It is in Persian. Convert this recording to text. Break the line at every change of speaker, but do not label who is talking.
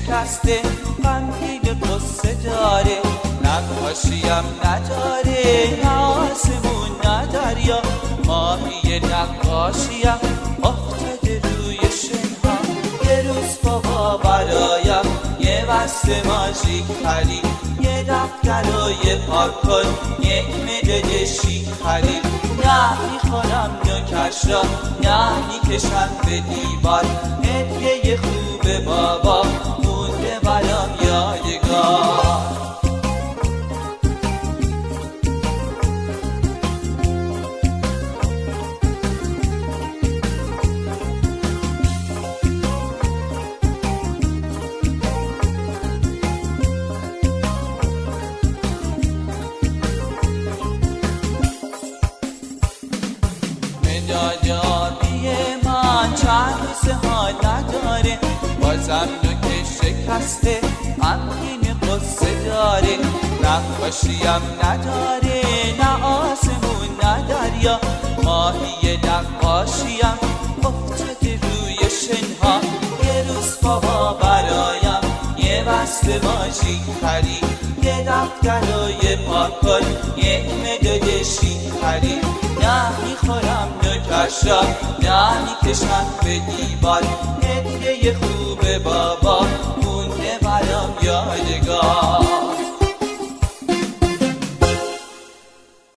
شکسته غمگین قصه داره، نقاشیم نداره نه آسمون نه دریا، ماهی نقاشیم افتاده روی شنها. یه روز بابا برایم یه وصل ماژیک خرید، یه دفتر و یه پاکن یک مداد شیک خرید. نه میخورم نوکش را نه میکشم به دیوار، هدیه خوب بابا مونده برام یادگار. مدادی من چند روز حال نداره، بازم نوک شکسته غمگین قصه داره، نقاشیم نداره نه آسمون نه دریا، ماهی نقاشیم افتاده روی شنها. یه روز بابا برایم یه وصل ماژیک خرید، یه دفتر و یه پاکن یک مداد شیک خرید. نه میخورم نوکش را نه میکشم به دیوار، هدیه خوب بابا مونده برام یادگار.